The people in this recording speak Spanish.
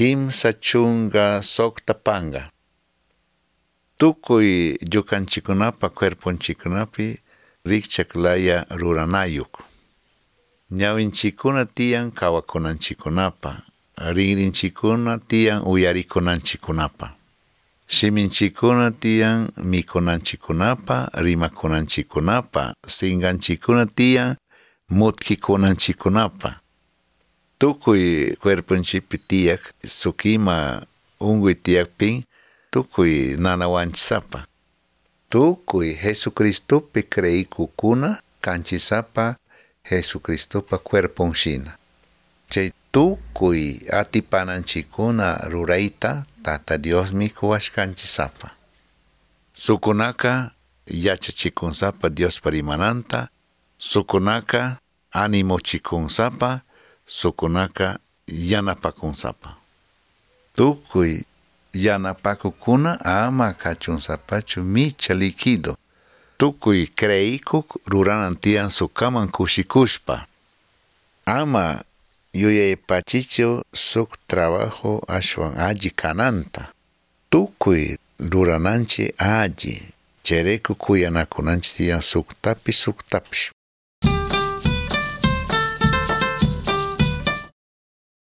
kimsa chunga soktapanga. Tukuy llukanchikunapa cuerponchikunapi rikchaklaya ruranayuk. Ñawinchikuna tiyan kawakunanchikunapa, rinrinchikuna tiyan uyarikunanchikunapa. Shiminchikuna tiyan mikunanchikunapa, rimakunanchikunapa, singanchikuna tiyan mutkikunanchikunapa. Tukuy cuerponchipi tiyak sukima unguy tiyakpin tukuy nanawanchisapa. Tukuy Jesucristopi creikukuna kanchisapa Jesucristopa cuerponshina. Chay tukuy atipananchikuna rurayta Tata Diosmi kuwashkanchisapa. Sukunaka yachachikunsapa Diospa rimananta, sukunaka animochikunsapa, sukunaka yanapakunsapa. Tukuy yanapakukuna ama kachunsapachu micha liquido. Tukuy creikuk ruranan tiyan sukaman kushikushpa. Ama yuyaypachichu suk trabajo ashwan alli kananta. Tukuy rurananchi alli. Chereko kuyanakunanchi tiyan suktapish.